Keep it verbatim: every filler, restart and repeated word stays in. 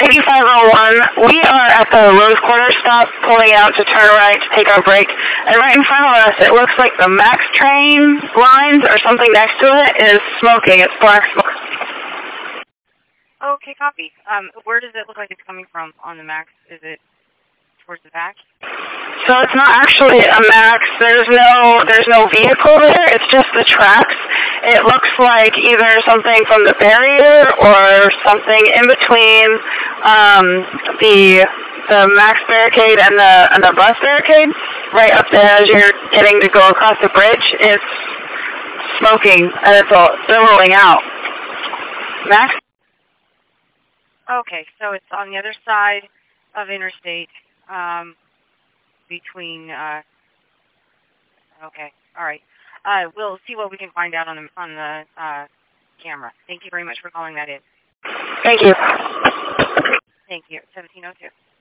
eighty-five oh one. We are at the Rose Quarter stop, pulling out to turn right to take our break. And right in front of us, it looks like the Max train lines or something next to it is smoking. It's black smoke. Okay, copy. Um, where does it look like it's coming from on the Max? Is it towards the back? So it's not actually a Max. There's no there's no vehicle there. It's just the tracks. It looks like either something from the barrier or something in between um, the the Max barricade and the and the bus barricade. Right up there as you're getting to go across the bridge, it's smoking and it's all billowing out. Max? Okay, so it's on the other side of Interstate, um, between, uh, okay, all right. Uh, we'll see what we can find out on the, on the uh, camera. Thank you very much for calling that in. Thank you. Thank you. seventeen oh two.